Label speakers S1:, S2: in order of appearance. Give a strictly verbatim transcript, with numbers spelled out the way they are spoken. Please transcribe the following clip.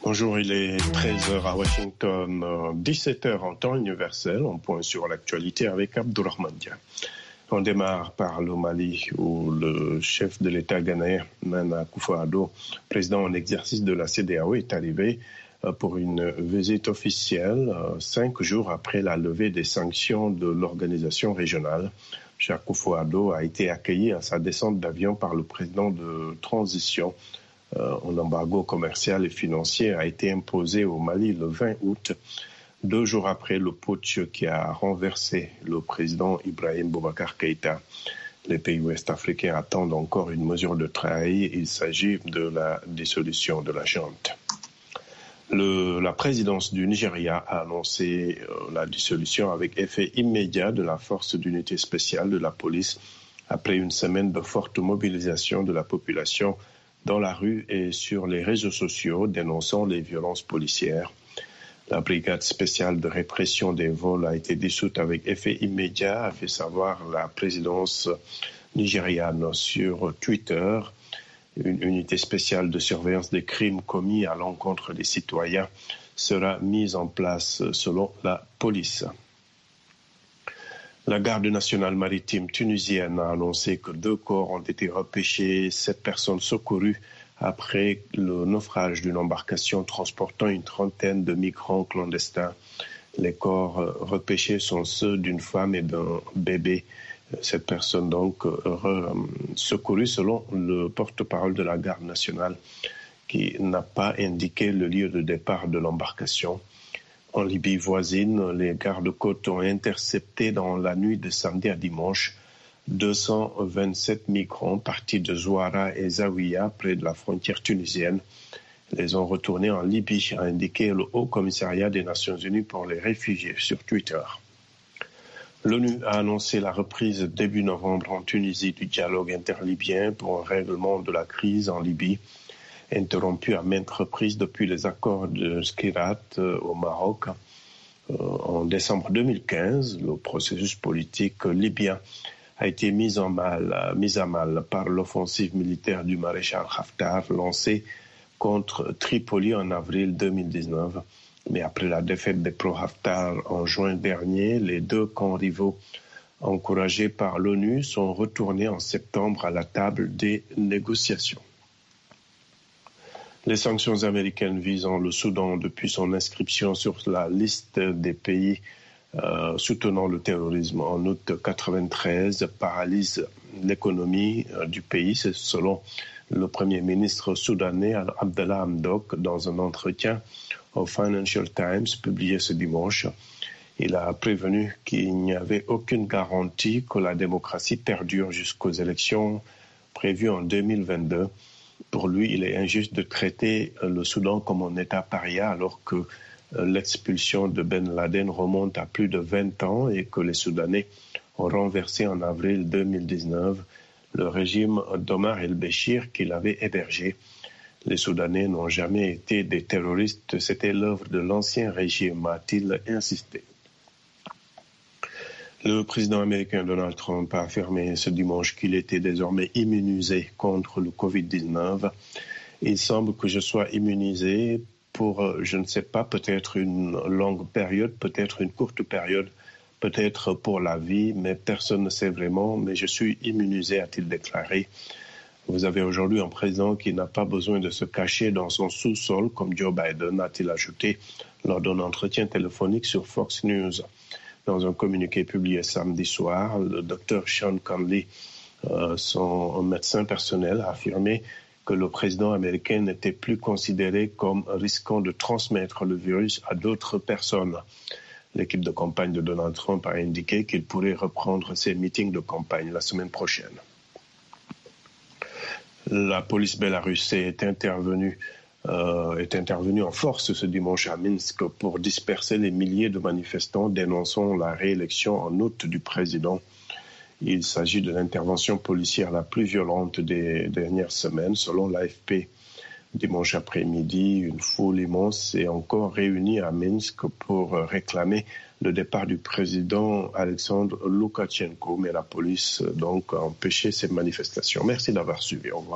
S1: Bonjour, il est treize heures à Washington, dix-sept heures en temps universel. On point sur l'actualité avec Abdourahmane Dia. On démarre par le Mali, où le chef de l'État ghanéen, Nana Akufo-Addo, président en exercice de la C E D E A O, est arrivé pour une visite officielle cinq jours après la levée des sanctions de l'organisation régionale. M. Akufo-Addo a été accueilli à sa descente d'avion par le président de transition. Euh, un embargo commercial et financier a été imposé au Mali le vingt août, deux jours après le putsch qui a renversé le président Ibrahim Boubacar Keïta. Les pays ouest-africains attendent encore une mesure de travail. Il s'agit de la dissolution de la junte. Le, la présidence du Nigeria a annoncé euh, la dissolution avec effet immédiat de la force d'unité spéciale de la police après une semaine de forte mobilisation de la population dans la rue et sur les réseaux sociaux dénonçant les violences policières. La brigade spéciale de répression des vols a été dissoute avec effet immédiat, a fait savoir la présidence nigériane sur Twitter. Une unité spéciale de surveillance des crimes commis à l'encontre des citoyens sera mise en place selon la police. La garde nationale maritime tunisienne a annoncé que deux corps ont été repêchés, sept personnes secourues après le naufrage d'une embarcation transportant une trentaine de migrants clandestins. Les corps repêchés sont ceux d'une femme et d'un bébé. Cette personne donc secourue selon le porte-parole de la garde nationale qui n'a pas indiqué le lieu de départ de l'embarcation. En Libye voisine, les gardes-côtes ont intercepté dans la nuit de samedi à dimanche deux cent vingt-sept migrants partis de Zouara et Zawiya près de la frontière tunisienne. Ils les ont retournés en Libye, a indiqué le Haut Commissariat des Nations Unies pour les réfugiés sur Twitter. L'ONU a annoncé la reprise début novembre en Tunisie du dialogue interlibyen pour un règlement de la crise en Libye, interrompu à maintes reprises depuis les accords de Skirat euh, au Maroc. Euh, en décembre deux mille quinze, le processus politique libyen a été mis, en mal, mis à mal par l'offensive militaire du maréchal Haftar lancée contre Tripoli en avril deux mille dix-neuf. Mais après la défaite des pro-Haftar en juin dernier, les deux camps rivaux encouragés par l'ONU sont retournés en septembre à la table des négociations. Les sanctions américaines visant le Soudan depuis son inscription sur la liste des pays euh, soutenant le terrorisme en août quatre-vingt-treize paralysent l'économie euh, du pays, c'est selon le premier ministre soudanais Abdallah Hamdok dans un entretien au Financial Times publié ce dimanche. Il a prévenu qu'il n'y avait aucune garantie que la démocratie perdure jusqu'aux élections prévues en deux mille vingt-deux. Pour lui, il est injuste de traiter le Soudan comme un État paria alors que l'expulsion de Ben Laden remonte à plus de vingt ans et que les Soudanais ont renversé en avril deux mille dix-neuf le régime d'Omar el-Béchir qu'il avait hébergé. Les Soudanais n'ont jamais été des terroristes, c'était l'œuvre de l'ancien régime, a-t-il insisté. Le président américain Donald Trump a affirmé ce dimanche qu'il était désormais immunisé contre le covid dix-neuf. Il semble que je sois immunisé pour, je ne sais pas, peut-être une longue période, peut-être une courte période, peut-être pour la vie, mais personne ne sait vraiment, mais je suis immunisé, a-t-il déclaré. Vous avez aujourd'hui un président qui n'a pas besoin de se cacher dans son sous-sol, comme Joe Biden, a-t-il ajouté lors d'un entretien téléphonique sur Fox News. Dans un communiqué publié samedi soir, le docteur Sean Conley, euh, son médecin personnel, a affirmé que le président américain n'était plus considéré comme risquant de transmettre le virus à d'autres personnes. L'équipe de campagne de Donald Trump a indiqué qu'il pourrait reprendre ses meetings de campagne la semaine prochaine. La police bélarusse est intervenue, euh, est intervenue en force ce dimanche à Minsk pour disperser les milliers de manifestants dénonçant la réélection en août du président. Il s'agit de l'intervention policière la plus violente des dernières semaines, selon l'A F P. Dimanche après-midi, une foule immense est encore réunie à Minsk pour réclamer le départ du président Alexandre Loukachenko, mais la police donc a empêché ces manifestations. Merci d'avoir suivi. Au revoir.